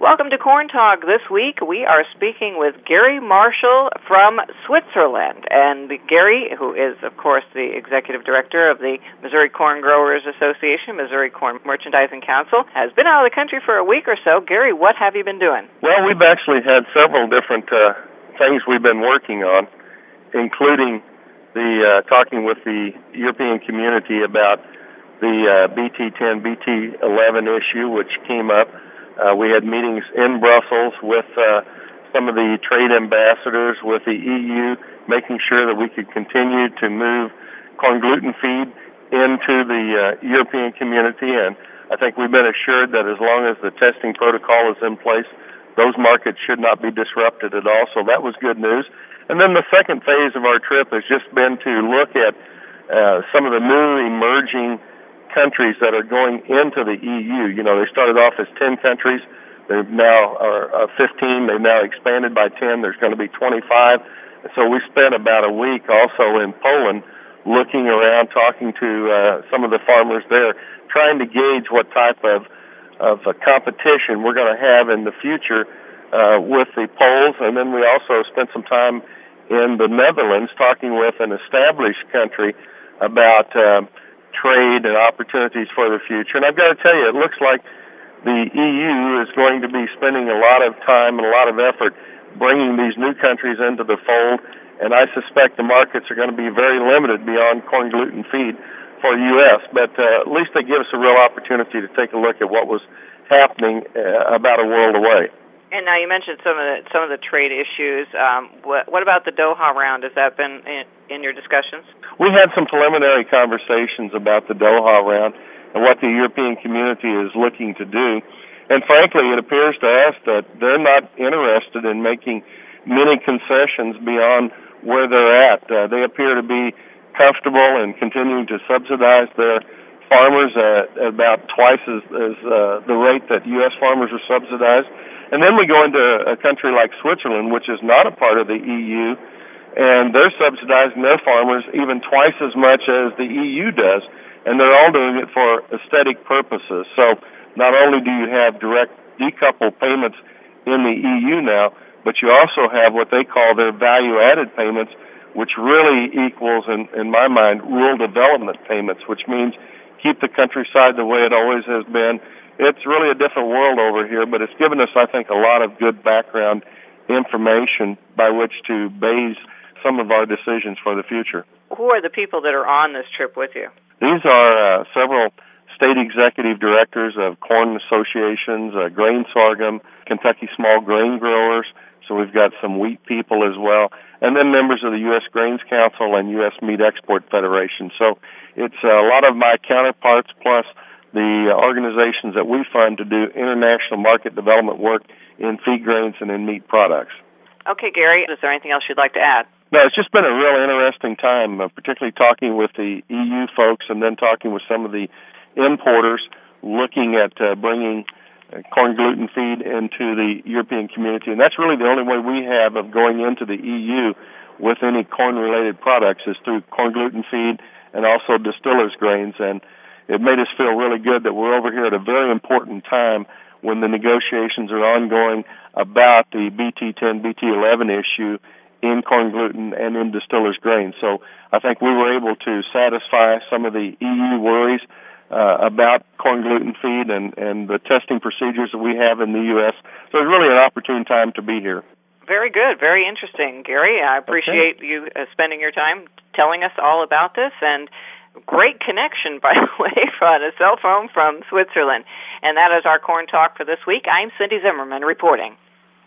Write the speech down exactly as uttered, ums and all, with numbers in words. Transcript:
Welcome to Corn Talk. This week we are speaking with Gary Marshall from Switzerland. And Gary, who is, of course, the Executive Director of the Missouri Corn Growers Association, Missouri Corn Merchandising Council, has been out of the country for a week or so. Gary, what have you been doing? Well, we've actually had several different uh, things we've been working on, including the uh, talking with the European community about the uh, B T ten, B T eleven issue, which came up. Uh, we had meetings in Brussels with uh, some of the trade ambassadors, with the E U, making sure that we could continue to move corn gluten feed into the uh, European community. And I think we've been assured that as long as the testing protocol is in place, those markets should not be disrupted at all. So that was good news. And then the second phase of our trip has just been to look at uh, some of the new emerging countries that are going into the E U. You know, they started off as ten countries. They've now are uh, fifteen. They've now expanded by ten. There's going to be twenty-five. So we spent about a week also in Poland looking around, talking to uh, some of the farmers there, trying to gauge what type of, of a competition we're going to have in the future uh, with the Poles. And then we also spent some time in the Netherlands talking with an established country about uh, trade and opportunities for the future. And I've got to tell you, it looks like the E U is going to be spending a lot of time and a lot of effort bringing these new countries into the fold, and I suspect the markets are going to be very limited beyond corn gluten feed for U S, but uh, at least they give us a real opportunity to take a look at what was happening uh, about a world away. And now you mentioned some of the some of the trade issues. Um, what, what about the Doha round? Has that been in, in your discussions? We had some preliminary conversations about the Doha round and what the European community is looking to do. And frankly, it appears to us that they're not interested in making many concessions beyond where they're at. Uh, they appear to be comfortable in continuing to subsidize their farmers at about twice as, as uh, the rate that U S farmers are subsidized. And then we go into a country like Switzerland, which is not a part of the E U, and they're subsidizing their farmers even twice as much as the E U does, and they're all doing it for aesthetic purposes. So not only do you have direct decoupled payments in the E U now, but you also have what they call their value-added payments, which really equals, in, in my mind, rural development payments, which means keep the countryside the way it always has been. It's really a different world over here, but it's given us, I think, a lot of good background information by which to base some of our decisions for the future. Who are the people that are on this trip with you? These are uh, several state executive directors of corn associations, uh, grain sorghum, Kentucky small grain growers, so we've got some wheat people as well, and then members of the U S Grains Council and U S Meat Export Federation. So it's a lot of my counterparts plus the organizations that we fund to do international market development work in feed grains and in meat products. Okay, Gary, is there anything else you'd like to add? No, it's just been a real interesting time, uh, particularly talking with the E U folks and then talking with some of the importers looking at uh, bringing uh, corn gluten feed into the European community. And that's really the only way we have of going into the E U with any corn-related products is through corn gluten feed and also distillers' grains. And it made us feel really good that we're over here at a very important time when the negotiations are ongoing about the B T ten, B T eleven issue in corn gluten and in distillers' grains. So I think we were able to satisfy some of the E U worries uh, about corn gluten feed and, and the testing procedures that we have in the U S. So it's really an opportune time to be here. Very good. Very interesting, Gary. I appreciate okay. you uh, spending your time telling us all about this, and great connection, by the way, on a cell phone from Switzerland. And that is our Corn Talk for this week. I'm Cindy Zimmerman reporting.